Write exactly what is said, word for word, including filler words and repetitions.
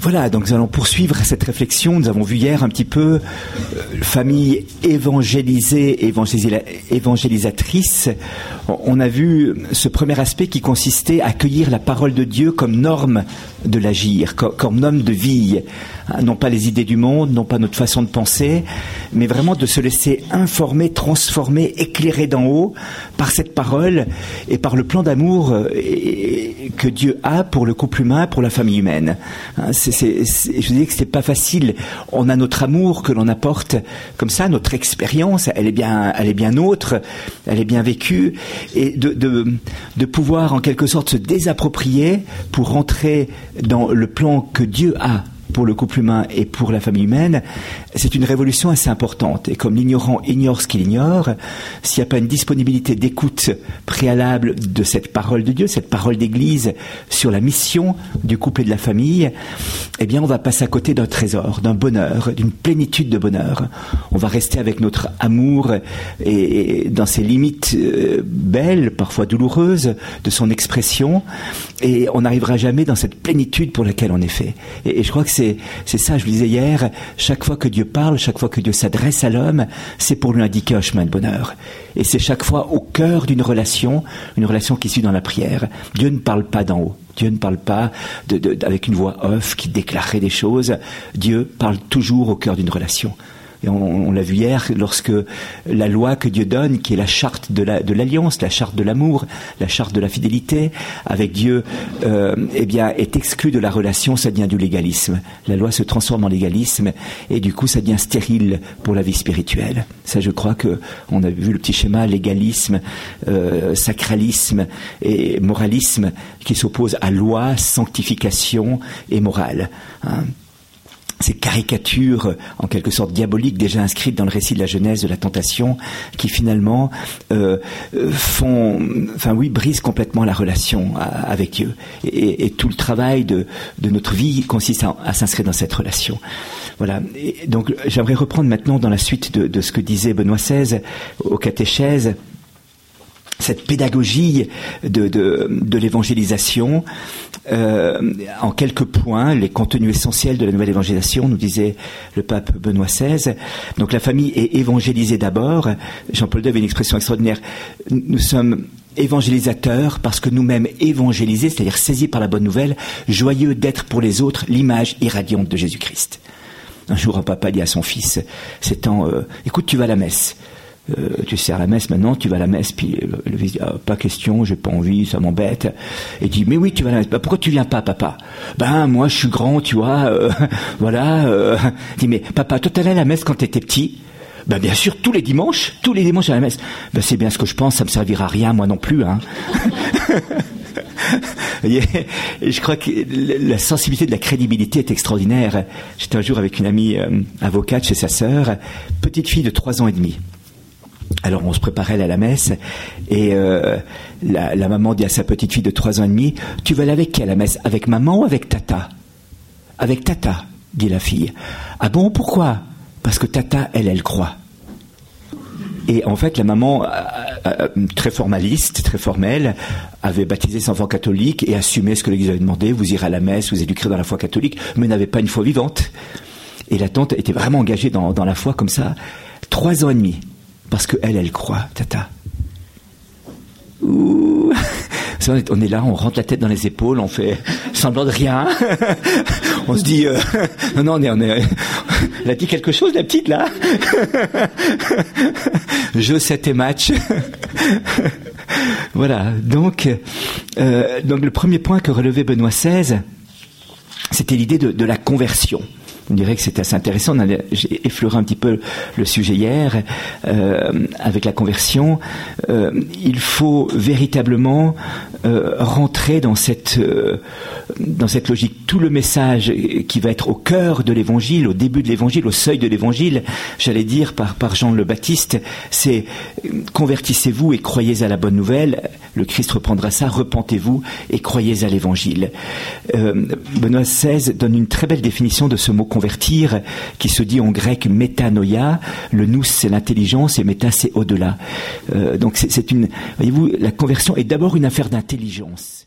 Voilà, donc nous allons poursuivre cette réflexion. Nous avons vu hier un petit peu euh, famille évangélisée, évangélisa- évangélisatrice. On a vu ce premier aspect qui consistait à accueillir la parole de Dieu comme norme de l'agir, comme, comme norme de vie. Hein, non pas les idées du monde, non pas notre façon de penser, mais vraiment de se laisser informer, transformer, éclairer d'en haut par cette parole et par le plan d'amour euh, et, que Dieu a pour le couple humain, pour la famille humaine. Hein, c'est, c'est, c'est, je vous dis que c'est pas facile. On a notre amour que l'on apporte comme ça, notre expérience, elle est bien, elle est bien nôtre, elle est bien vécue, et de, de, de pouvoir en quelque sorte se désapproprier pour rentrer dans le plan que Dieu a pour le couple humain et pour la famille humaine, c'est une révolution assez importante. Et comme l'ignorant ignore ce qu'il ignore, s'il n'y a pas une disponibilité d'écoute préalable de cette parole de Dieu, cette parole d'Église sur la mission du couple et de la famille, eh bien on va passer à côté d'un trésor, d'un bonheur, d'une plénitude de bonheur. On va rester avec notre amour et, et dans ses limites euh, belles, parfois douloureuses, de son expression, et on n'arrivera jamais dans cette plénitude pour laquelle on est fait. Et, et je crois que c'est, c'est ça, je vous disais hier, chaque fois que Dieu parle, chaque fois que Dieu s'adresse à l'homme, c'est pour lui indiquer un chemin de bonheur. Et c'est chaque fois au cœur d'une relation, une relation qui suit dans la prière. Dieu ne parle pas d'en haut. Dieu ne parle pas de, de, avec une voix off qui déclarerait des choses. Dieu parle toujours au cœur d'une relation. Et on, on l'a vu hier, lorsque la loi que Dieu donne, qui est la charte de, la, de l'alliance, la charte de l'amour, la charte de la fidélité avec Dieu, euh, eh bien, est exclue de la relation, ça devient du légalisme. La loi se transforme en légalisme et du coup, ça devient stérile pour la vie spirituelle. Ça, je crois que on a vu le petit schéma légalisme, euh, sacralisme et moralisme qui s'opposent à loi, sanctification et morale. Hein. Ces caricatures, en quelque sorte diaboliques, déjà inscrites dans le récit de la Genèse, de la tentation, qui finalement euh, font, enfin oui, brisent complètement la relation à, avec Dieu. Et, et tout le travail de, de notre vie consiste à, à s'inscrire dans cette relation. Voilà. Et donc, j'aimerais reprendre maintenant dans la suite de, de ce que disait Benoît seize au catéchèse, cette pédagogie de, de, de l'évangélisation, euh, en quelques points, les contenus essentiels de la nouvelle évangélisation, nous disait le pape Benoît seize. Donc la famille est évangélisée d'abord. Jean-Paul deux avait une expression extraordinaire. Nous sommes évangélisateurs parce que nous-mêmes évangélisés, c'est-à-dire saisis par la bonne nouvelle, joyeux d'être pour les autres l'image irradiante de Jésus-Christ. Un jour, un papa dit à son fils, c'est en, euh, écoute, tu vas à la messe. Euh, tu sers la messe maintenant, tu vas à la messe, puis le, le fils dit, ah, pas question, j'ai pas envie, ça m'embête. Et il dit, mais oui, tu vas à la messe. Bah, pourquoi tu viens pas, papa? Ben, moi, je suis grand, tu vois, euh, voilà. Euh. Il dit, mais papa, toi, t'allais à la messe quand t'étais petit? Ben, bien sûr, tous les dimanches, tous les dimanches à la messe. Ben, c'est bien ce que je pense, ça me servira à rien, moi non plus, hein. Et je crois que la sensibilité de la crédibilité est extraordinaire. J'étais un jour avec une amie euh, avocate chez sa sœur, petite fille de trois ans et demi. Alors on se préparait à la messe et euh, la, la maman dit à sa petite fille de trois ans et demi, tu vas aller avec qui à la messe? Avec maman ou avec tata? Avec tata, dit la fille. Ah bon, pourquoi? Parce que tata, elle, elle croit. Et en fait, la maman, euh, euh, très formaliste, très formelle, avait baptisé ses enfants catholiques et assumé ce que l'Église avait demandé, vous irez à la messe, vous éduquerez dans la foi catholique, mais n'avait pas une foi vivante. Et la tante était vraiment engagée dans, dans la foi comme ça, trois ans et demi. Parce que elle, elle croit, tata. Ouh. On est là, on rentre la tête dans les épaules, on fait semblant de rien. On se dit, euh, non, non, on est, on est, elle a dit quelque chose, la petite, là. Je sais tes matchs. Voilà. Donc, euh, donc le premier point que relevait Benoît seize, c'était l'idée de, de la conversion. On dirait que c'est assez intéressant. On a, j'ai effleuré un petit peu le sujet hier euh, avec la conversion. Euh, il faut véritablement euh, rentrer dans cette euh, dans cette logique. Tout le message qui va être au cœur de l'Évangile, au début de l'Évangile, au seuil de l'Évangile, j'allais dire par par Jean le Baptiste, c'est convertissez-vous et croyez à la bonne nouvelle. Le Christ reprendra ça. Repentez-vous et croyez à l'Évangile. Euh, Benoît seize donne une très belle définition de ce mot convertir, qui se dit en grec métanoïa. Le nous, c'est l'intelligence, et méta, c'est au-delà. Euh, donc c'est, c'est une, voyez-vous, la conversion est d'abord une affaire d'intelligence.